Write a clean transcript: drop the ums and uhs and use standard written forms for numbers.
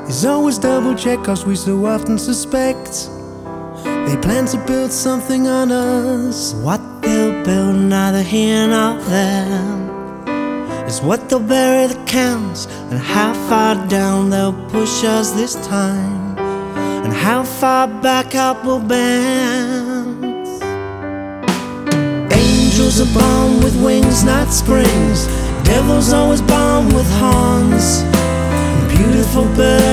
is always double check, cause we so often suspect they plan to build something on us. What they'll build, neither here nor there, is what they'll bury that counts, and how far down they'll push us this time, and how far back up we'll bend. Angels are born with wings, not springs. Devils always born with horns. Beautiful bird